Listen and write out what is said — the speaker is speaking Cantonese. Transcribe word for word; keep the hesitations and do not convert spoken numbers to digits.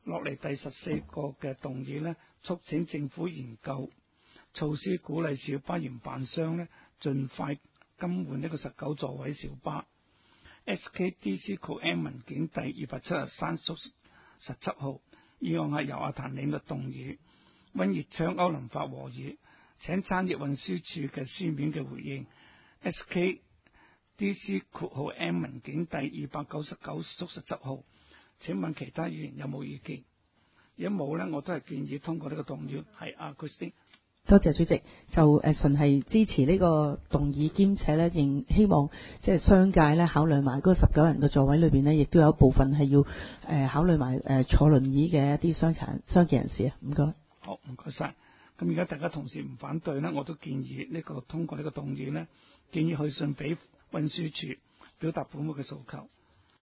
落嚟第十四個嘅動議呢，促請政府研究措施，鼓勵小巴營辦商呢盡快更換呢個十九座位小巴。S K D C Q M 文件第二百七十三縮十七號議案係由阿譚領略動議，溫業昌、歐林發和議，請產業運輸署嘅書面嘅回應。S K D C Q M 文件第二百九十九縮十七號，請問其他議員有冇意見？如果冇呢，我都係建議通過呢個動議。係阿 Chris。 多謝主席，就誒純係支持呢個動議，兼且咧仍希望即係商界咧考慮埋嗰十九人嘅座位裏邊呢，亦都有一部分係要誒、呃、考慮埋誒、呃、坐輪椅嘅一啲傷殘傷健人士啊。唔該。 好，唔該晒。咁而家大家同事唔反對呢，我都建議呢、這個通過呢個動議呢，建議去信俾運輸署表達本會嘅訴求。